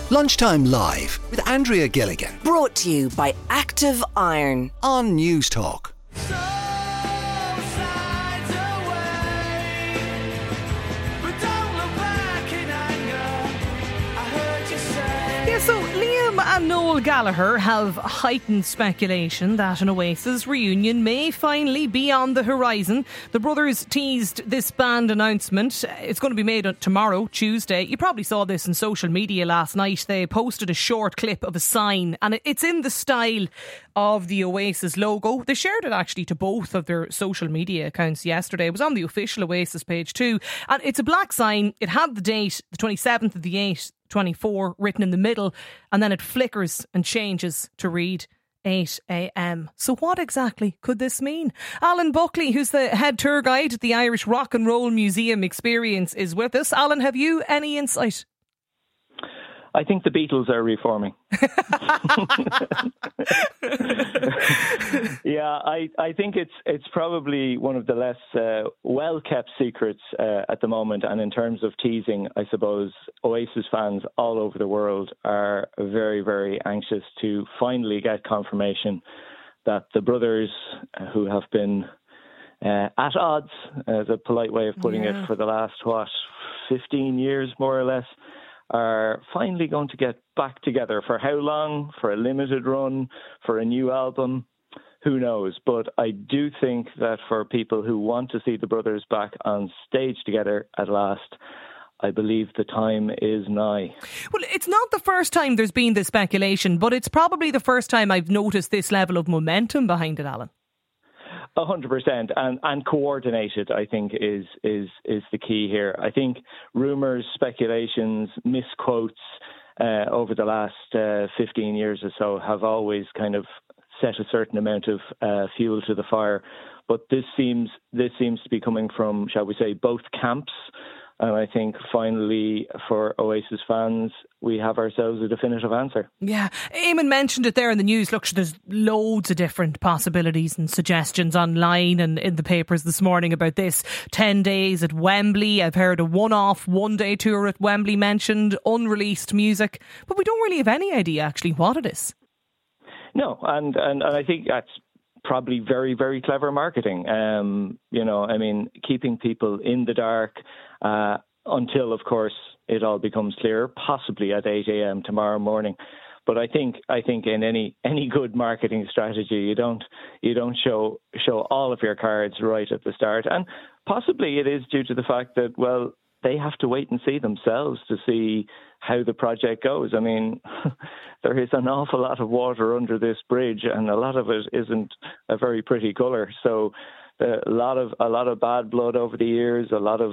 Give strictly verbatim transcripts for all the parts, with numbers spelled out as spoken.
Lunchtime Live with Andrea Gilligan. Brought to you by Active Iron on News Talk. So Liam and Noel Gallagher have heightened speculation that an Oasis reunion may finally be on the horizon. The brothers teased this band announcement. It's going to be made tomorrow, Tuesday. You probably saw this in social media last night. They posted a short clip of a sign and it's in the style of the Oasis logo. They shared it actually to both of their social media accounts yesterday. It was on the official Oasis page too. And it's a black sign. It had the date, the twenty-seventh of the eighth, twenty-four, written in the middle, and then it flickers and changes to read eight a.m. So what exactly could this mean? Alan Buckley, who's the head tour guide at the Irish Rock and Roll Museum Experience, is with us. Alan, have you any insight? I think the Beatles are reforming. yeah, I, I think it's it's probably one of the less uh, well-kept secrets uh, at the moment. And in terms of teasing, I suppose Oasis fans all over the world are very, very anxious to finally get confirmation that the brothers, uh, who have been uh, at odds, as a polite way of putting yeah. it, for the last, what, fifteen years more or less, are finally going to get back together. For how long? For a limited run? For a new album? Who knows? But I do think that for people who want to see the brothers back on stage together at last, I believe the time is nigh. Well, it's not the first time there's been this speculation, but it's probably the first time I've noticed this level of momentum behind it, Alan. A hundred percent, and and coordinated, I think, is is is the key here. I think rumours, speculations, misquotes uh, over the last uh, fifteen years or so have always kind of set a certain amount of uh, fuel to the fire. But this seems this seems to be coming from, shall we say, both camps. And I think finally, for Oasis fans, we have ourselves a definitive answer. Yeah, Eamon mentioned it there in the news. Look, there's loads of different possibilities and suggestions online and in the papers this morning about this. Ten days at Wembley. I've heard a one-off, one-day tour at Wembley mentioned, unreleased music. But we don't really have any idea actually what it is. No, and, and, and I think that's probably very, very clever marketing. Um, you know, I mean, keeping people in the dark uh, until, of course, it all becomes clear, possibly at eight a.m. tomorrow morning. But I think I think in any any good marketing strategy, you don't you don't show show all of your cards right at the start. And possibly it is due to the fact that, well, they have to wait and see themselves to see how the project goes. I mean, there is an awful lot of water under this bridge, and a lot of it isn't a very pretty colour. So uh, a lot of a lot of bad blood over the years, a lot of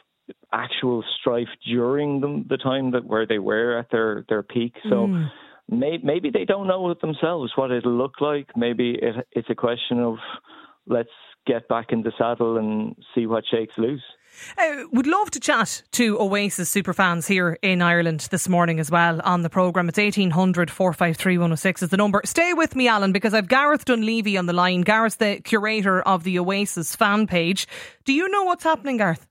actual strife during them, the time that where they were at their, their peak. So mm. may, maybe they don't know it themselves what it'll look like. Maybe it, it's a question of let's get back in the saddle and see what shakes loose. Uh, would love to chat to Oasis superfans here in Ireland this morning as well on the programme. It's eighteen hundred, four five three, one oh six is the number. Stay with me, Alan, because I've Gareth Dunleavy on the line. Gareth's the curator of the Oasis fan page. Do you know what's happening, Gareth?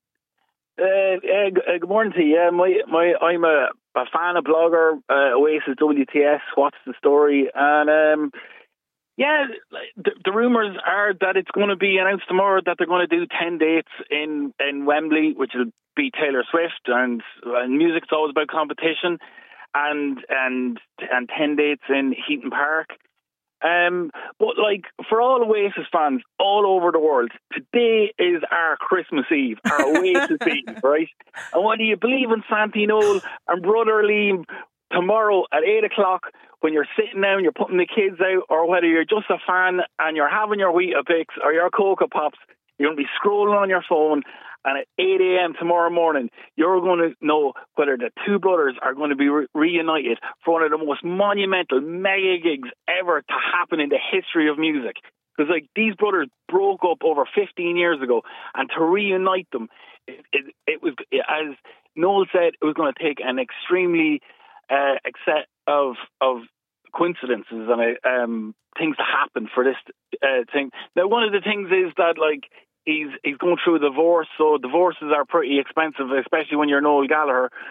Uh, uh, good morning to you. Yeah, my, my, I'm a, a fan, a blogger, uh, Oasis W T S, What's the Story? And um, yeah, the, the rumours are that it's going to be announced tomorrow that they're going to do ten dates in, in Wembley, which will be Taylor Swift, and, and music's always about competition, and and and ten dates in Heaton Park. Um, but like for all Oasis fans all over the world, today is our Christmas Eve, our Oasis Eve, right? And whether you believe in Santi Noel and Brother Liam, tomorrow at eight o'clock, when you're sitting down, you're putting the kids out, or whether you're just a fan and you're having your Weetabix or your Cocoa Pops, you're going to be scrolling on your phone, and at eight a.m. tomorrow morning, you're going to know whether the two brothers are going to be re- reunited for one of the most monumental mega gigs ever to happen in the history of music. Because like these brothers broke up over fifteen years ago, and to reunite them, it, it, it was, as Noel said, it was going to take an extremely uh, set of of coincidences and uh, um, things to happen for this uh, thing. Now, one of the things is that like he's he's going through a divorce, so divorces are pretty expensive, especially when you're Noel Gallagher.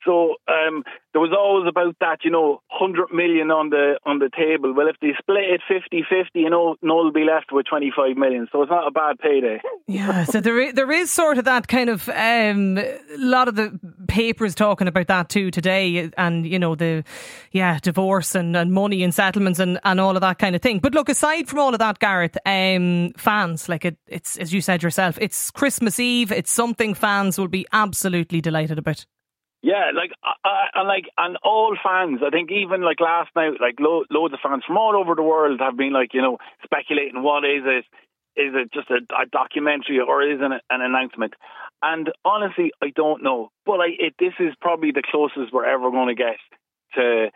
So um, there was always about that, you know, one hundred million on the on the table. Well, if they split it fifty-fifty, you know, Noel will be left with twenty-five million. So it's not a bad payday. Yeah, so there is, there is sort of that kind of, um, a lot of the papers talking about that too today, and, you know, the, yeah, divorce and, and money and settlements and, and all of that kind of thing. But look, aside from all of that, Gareth, um, fans, like it, it's, as you said yourself, it's Christmas Eve. It's something fans will be absolutely delighted about. Yeah, like, uh, and like, and all fans, I think even like last night, like lo- loads of fans from all over the world have been like, you know, speculating what is it? Is it just a, a documentary or is it an, an announcement? And honestly, I don't know. But I, it, this is probably the closest we're ever going to get to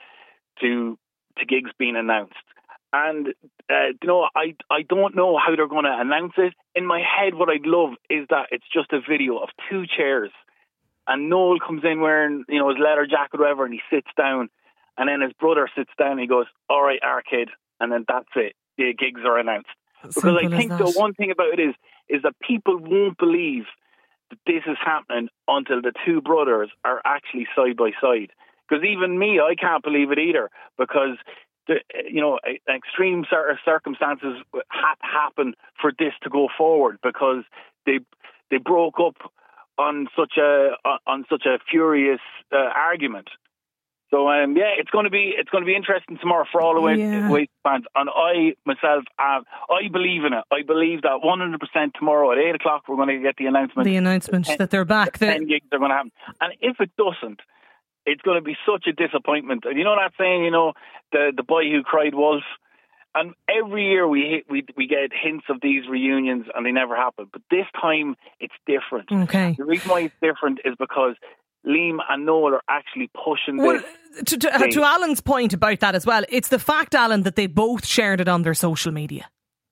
to to gigs being announced. And uh, you know, I I don't know how they're going to announce it. In my head, what I'd love is that it's just a video of two chairs. And Noel comes in wearing, you know, his leather jacket or whatever, and he sits down. And then his brother sits down and he goes, all right, Arcade. And then that's it. The gigs are announced. Because I think the one thing about it is, is that people won't believe that this is happening until the two brothers are actually side by side. Because even me, I can't believe it either. Because, the, you know, extreme sort of circumstances had to happen for this to go forward. Because they they broke up on such a on such a furious uh, argument. So um, yeah, it's going to be it's going to be interesting tomorrow for all the way yeah. fans. And I myself, uh, I believe in it. I believe that one hundred percent tomorrow at eight o'clock we're going to get the announcement. The announcement ten, that they're back. The ten gigs are going to happen. And if it doesn't, it's going to be such a disappointment. And you know that saying, you know, the the boy who cried wolf. And every year we we we get hints of these reunions and they never happen. But this time it's different. Okay. The reason why it's different is because Liam and Noel are actually pushing well, this. To, to, to Alan's point about that as well, it's the fact, Alan, that they both shared it on their social media.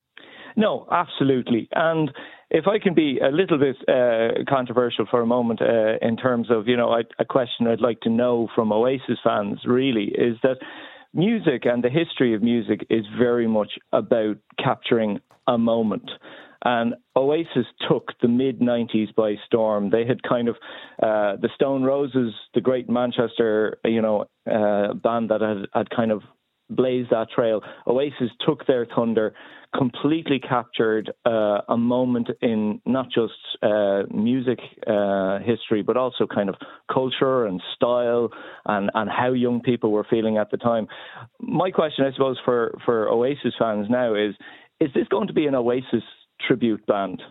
No, absolutely. And if I can be a little bit uh, controversial for a moment uh, in terms of, you know, I, a question I'd like to know from Oasis fans really is that music and the history of music is very much about capturing a moment. And Oasis took the mid nineties by storm. They had kind of, uh, the Stone Roses, the great Manchester, you know, uh, band that had, had kind of blazed that trail. Oasis took their thunder, completely captured uh, a moment in not just uh, music uh, history, but also kind of culture and style and, and how young people were feeling at the time. My question, I suppose, for, for Oasis fans now is, is this going to be an Oasis tribute band?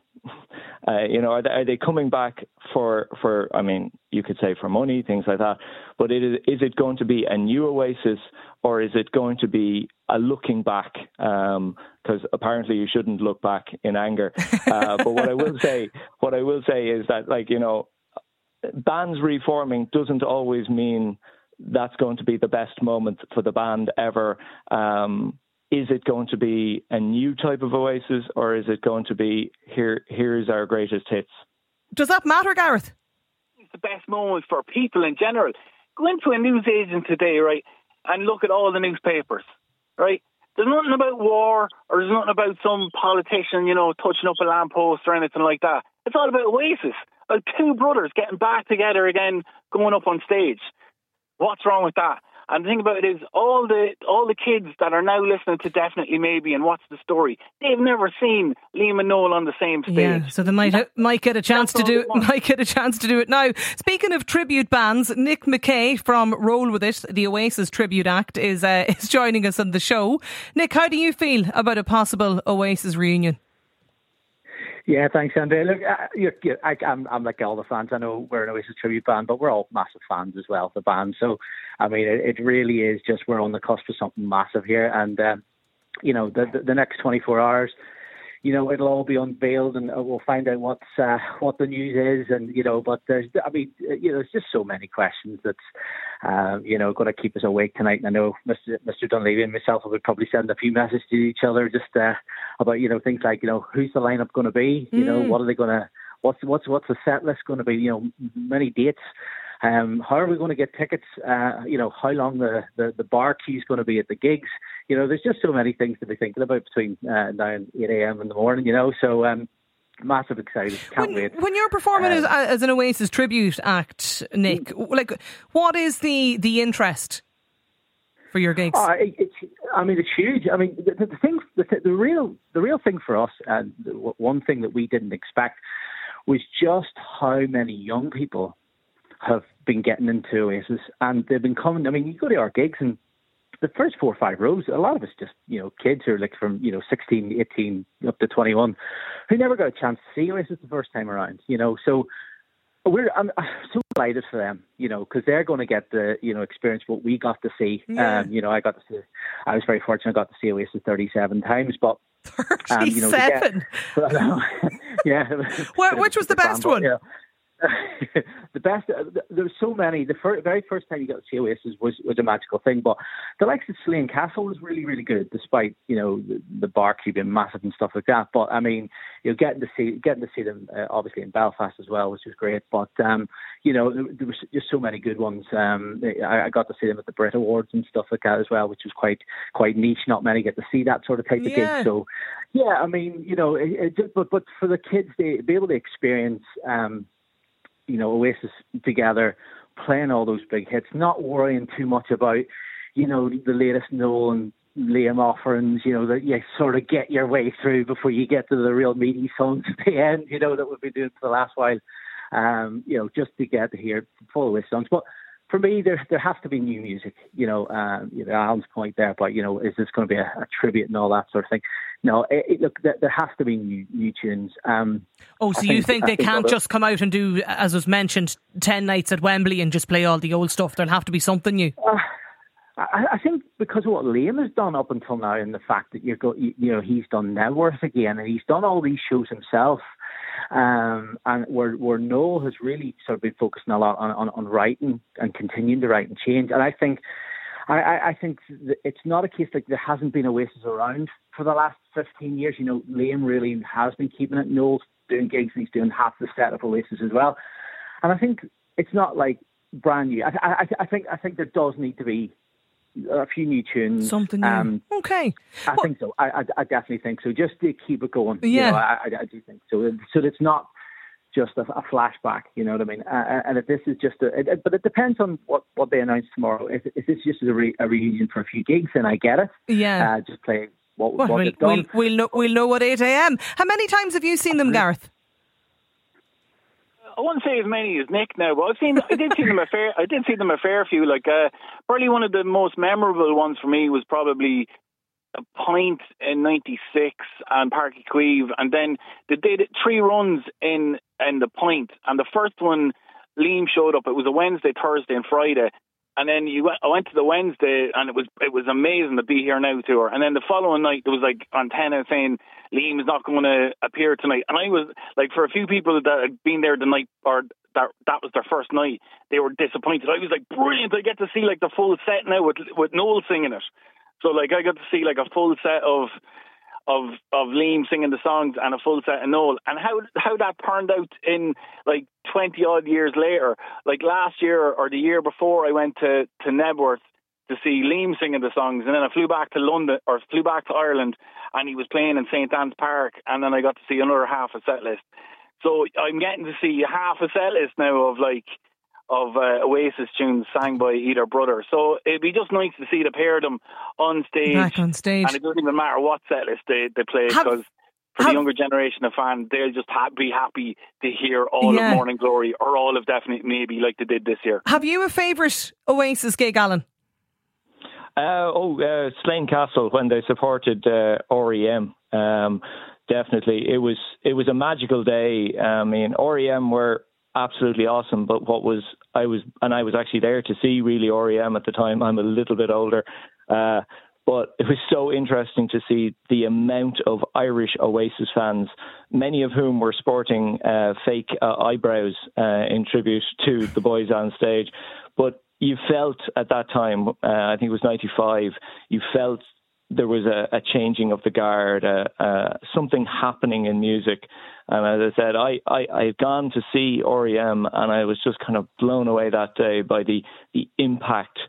Uh, you know, are they, are they coming back for, for, I mean, you could say for money, things like that, but it is, is it going to be a new Oasis or is it going to be a looking back? Because um, apparently you shouldn't look back in anger. Uh, but what I will say, what I will say is that, like, you know, bands reforming doesn't always mean that's going to be the best moment for the band ever. Um, Is it going to be a new type of Oasis or is it going to be, here? here's our greatest hits? Does that matter, Gareth? It's the best moment for people in general. Go into a news agent today, right, and look at all the newspapers, right? There's nothing about war or there's nothing about some politician, you know, touching up a lamppost or anything like that. It's all about Oasis, like two brothers getting back together again, going up on stage. What's wrong with that? And the thing about it is, all the all the kids that are now listening to Definitely Maybe and What's the Story, they've never seen Liam and Noel on the same stage. Yeah, so they might ha- might get a chance to do it. Might get a chance to do it now. Speaking of tribute bands, Nick McKay from Roll With It, the Oasis tribute act, is uh, is joining us on the show. Nick, how do you feel about a possible Oasis reunion? Yeah, thanks, Andrea. Look, uh, you're, you're, I, I'm, I'm like all the fans. I know we're an Oasis tribute band, but we're all massive fans as well of the band. So, I mean, it, it really is just we're on the cusp of something massive here. And, um, you know, the, the, the next twenty-four hours, you know, it'll all be unveiled and we'll find out what's, uh, what the news is. And, you know, but there's, I mean, you know, there's just so many questions that's, uh, you know, going to keep us awake tonight. And I know Mister Mister Dunleavy and myself would probably send a few messages to each other just uh, about, you know, things like, you know, who's the lineup going to be? You mm. know, what are they going to, what's, what's, what's the set list going to be? You know, many dates. Um, how are we going to get tickets? Uh, you know, how long the, the, the bar queue is going to be at the gigs? You know, there's just so many things to be thinking about between uh, now and eight a.m. in the morning, you know. So, um, massive excited. Can't when, wait. When you're performing um, as, as an Oasis tribute act, Nick, like, what is the, the interest for your gigs? Oh, it, it's, I mean, it's huge. I mean, the, the thing, the, the real, the real thing for us, and the, one thing that we didn't expect was just how many young people have been getting into Oasis, and they've been coming. I mean, you go to our gigs, and the first four or five rows, a lot of it's just, you know, kids who are like from, you know, sixteen, eighteen up to twenty-one, who never got a chance to see Oasis the first time around, you know. So we're I'm, I'm so delighted for them, you know, because they're going to get the, you know, experience what we got to see. Yeah. Um, you know, I got to see, I was very fortunate, I got to see Oasis thirty-seven times, but thirty-seven? Um, you know, get, yeah. Well, which was the best one? Yeah. The best, uh, there were so many. The fir- very first time you got to see Oasis was, was a magical thing, but the likes of Slane Castle was really, really good, despite, you know, the, the Barclay being massive and stuff like that. But I mean, you know, getting to see getting to see them uh, obviously in Belfast as well, which was great. But um, you know, there, there was just so many good ones. Um, I, I got to see them at the Brit Awards and stuff like that as well, which was quite quite niche. Not many get to see that sort of type Yeah. of gig. So yeah, I mean, you know, it, it, but but for the kids, they be able to experience. Um, you know, Oasis together, playing all those big hits, not worrying too much about, you know, the latest Noel and Liam offerings, you know, that you sort of get your way through before you get to the real meaty songs at the end, you know, that we've been doing for the last while, um, you know, just to get to hear full Oasis songs. But for me, there there has to be new music, you know, um, you know, Alan's point there, but, you know, is this going to be a, a tribute and all that sort of thing? No, it, it, look, there, there has to be new, new tunes. Um, oh, so I you think, think they I think can't other, just come out and do, as was mentioned, ten nights at Wembley and just play all the old stuff? There'll have to be something new. Uh, I, I think because of what Liam has done up until now, and the fact that you're go, you, you know, he's done Networth again, and he's done all these shows himself. Um, and where, where Noel has really sort of been focusing a lot on, on, on writing and continuing to write and change. And I think I, I think it's not a case like there hasn't been Oasis around for the last fifteen years. You know, Liam really has been keeping it. Noel's doing gigs and he's doing half the set of Oasis as well. And I think it's not like brand new. I, I, I think I think there does need to be a few new tunes. Something new. Um, okay. I well, think so. I, I, I definitely think so. Just to keep it going. Yeah. You know, I, I, I do think so. So it's not just a, a flashback, you know what I mean? Uh, and if this is just a... It, but it depends on what, what they announce tomorrow. If, if this is just a, re, a reunion for a few gigs, then I get it. Yeah. Uh, just play what, well, what we'll, they've done. We'll, we'll, know, we'll know at eight a.m. How many times have you seen them, Gareth? I wouldn't say as many as Nick now, but I've seen, I did see them a fair, I did see them a fair few. Like, uh, probably one of the most memorable ones for me was probably a Pint in ninety-six and Páirc Uí Chaoimh, and then they did three runs in in the Pint, and the first one, Liam showed up. It was a Wednesday, Thursday, and Friday. And then you went, I went to the Wednesday, and it was it was amazing to be here now tour. And then the following night, there was like antenna saying Liam is not going to appear tonight. And I was like, for a few people that had been there the night, or that that was their first night, they were disappointed. I was like, brilliant! I get to see like the full set now with with Noel singing it. So like I got to see like a full set of of of Liam singing the songs and a full set of Noel, and how how that turned out in like twenty odd years later. Like last year or the year before, I went to to Nebworth to see Liam singing the songs, and then I flew back to London or flew back to Ireland, and he was playing in Saint Anne's Park, and then I got to see another half a set list. So I'm getting to see half a set list now of like of uh, Oasis tunes sang by either brother. So it'd be just nice to see the pair of them on stage. Back on stage. And it doesn't even matter what set list they, they play, Have, because for have, the younger generation of fans, they'll just ha- be happy to hear all yeah. of Morning Glory or all of Definite Maybe like they did this year. Have you a favourite Oasis gig, Alan? Uh, oh, uh, Slane Castle, when they supported uh, R E M. Um, definitely. It was, it was a magical day. I mean, R E M were absolutely awesome, but what was I was and I was actually there to see really R E M at the time. I'm a little bit older, uh, but it was so interesting to see the amount of Irish Oasis fans, many of whom were sporting uh, fake uh, eyebrows uh, in tribute to the boys on stage. But you felt at that time, uh, I think it was ninety-five, you felt there was a, a changing of the guard, uh, uh, something happening in music. And as I said, I, I, I had gone to see R E M, and I was just kind of blown away that day by the, the impact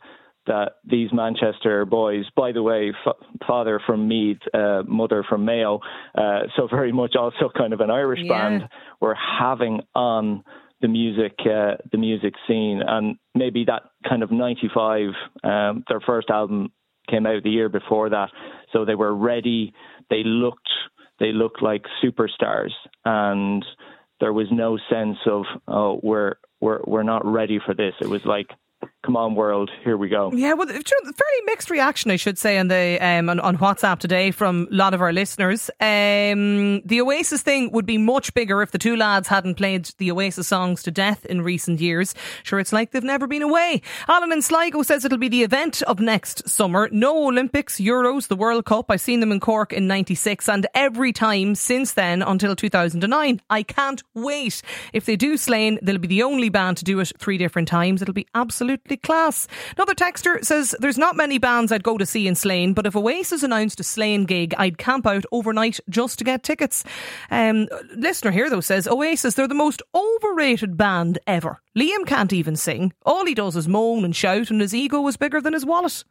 that these Manchester boys, by the way, f- father from Meath, uh, mother from Mayo, uh, so very much also kind of an Irish Yeah. band, were having on the music, uh, the music scene. And maybe that kind of ninety-five, um, their first album came out the year before that, so they were ready. They looked, they looked like superstars, and there was no sense of, oh, we're we're we're not ready for this. It was like, come on, world, here we go. Yeah, well, very mixed reaction, I should say, on the um, on, on WhatsApp today from a lot of our listeners. Um, the Oasis thing would be much bigger if the two lads hadn't played the Oasis songs to death in recent years. Sure, it's like they've never been away. Alan in Sligo says it'll be the event of next summer. No Olympics, Euros, the World Cup. I've seen them in Cork in ninety-six and every time since then until two thousand nine. I can't wait. If they do Slane, they'll be the only band to do it three different times. It'll be absolutely class. Another texter says there's not many bands I'd go to see in Slane, but if Oasis announced a Slane gig, I'd camp out overnight just to get tickets. Um, listener here though says Oasis, they're the most overrated band ever. Liam can't even sing. All he does is moan and shout, and his ego is bigger than his wallet.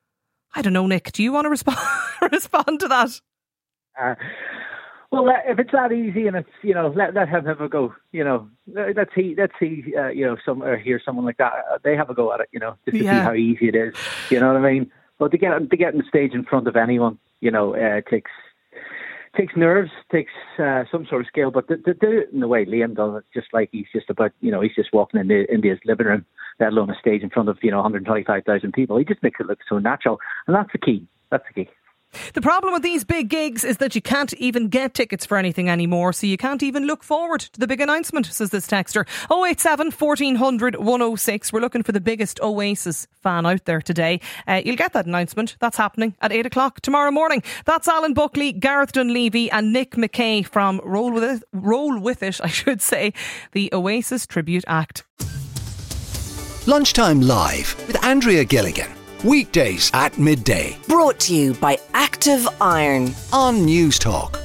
I don't know, Nick, do you want to respond respond to that? Uh, Well, if it's that easy, and it's, you know, let let him have a go. You know, let's see, let's see, uh, you know, some or hear someone like that. Uh, they have a go at it, you know, just to Yeah. see how easy it is. You know what I mean? But to get to get on the stage in front of anyone, you know, uh, takes takes nerves, takes uh, some sort of skill. But to, to do it in the way Liam does it, just like he's just about, you know, he's just walking into, into his living room, let alone a stage in front of, you know, one hundred twenty-five thousand people. He just makes it look so natural, and that's the key. That's the key. The problem with these big gigs is that you can't even get tickets for anything anymore, so you can't even look forward to the big announcement, says this texter. oh eight seven, fourteen hundred, one oh six. We're looking for the biggest Oasis fan out there today. Uh, you'll get that announcement. That's happening at eight o'clock tomorrow morning. That's Alan Buckley, Gareth Dunleavy and Nick McKay from Roll With It, Roll With It, I should say, the Oasis Tribute Act. Lunchtime Live with Andrea Gilligan. Weekdays at midday Brought to you by Active Iron. on News Talk.